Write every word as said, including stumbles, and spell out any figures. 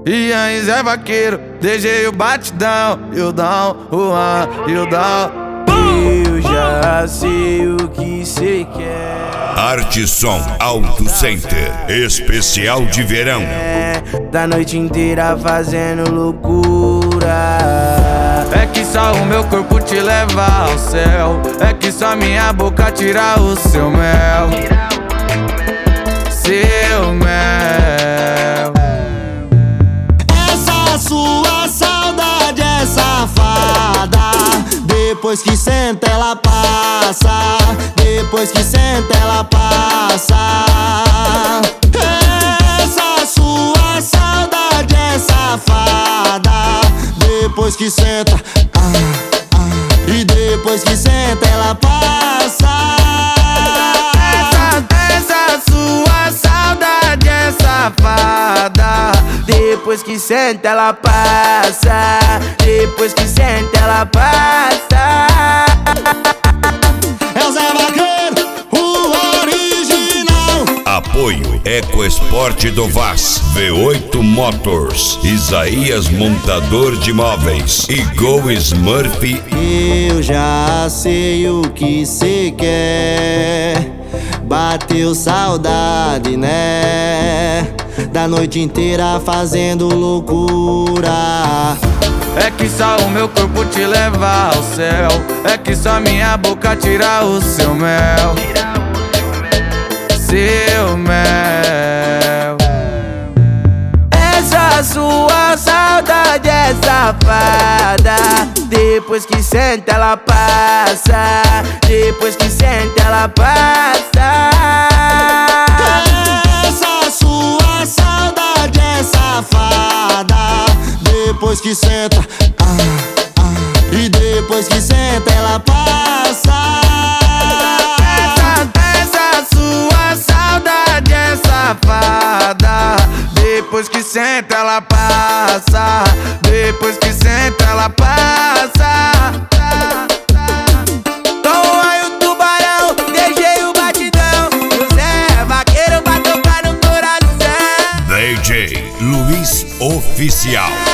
E aí Zé Vaqueiro, D J o batidão, e o down, o an, e o down. Eu já sei o que cê quer. Arte Som Auto Center, especial de verão. É, da noite inteira fazendo loucura. É que só o meu corpo te leva ao céu. É que só minha boca tira o seu mel. Seu mel. Essa sua saudade é safada. Depois que senta ela passa. Depois que senta ela passa. Essa sua saudade é safada. Depois que senta, ah, ah, e depois que senta ela passa. Essa, essa sua saudade é safada. Depois que senta ela passa. Depois que senta ela passa. É o Zé Vaqueiro, o original. Apoio EcoEsport do Vaz, V oito Motors, Isaías Montador de Móveis e Go Smurf. Eu já sei o que cê quer. Bateu saudade, né? Da noite inteira fazendo loucura. É que só o meu corpo te leva ao céu. É que só minha boca tira o seu mel. Seu mel. Essa sua saudade é safada. Depois que senta ela passa. Depois que senta ela passa. Essa sua saudade é safada. Depois que senta, ah, ah, e depois que senta ela passa. Essa, essa sua saudade é safada. Depois que senta ela passa. Depois que senta ela passa. Tom aí o tubarão, D J o batidão, e o Zé Vaqueiro vai tocar no coração. D J Luiz Oficial.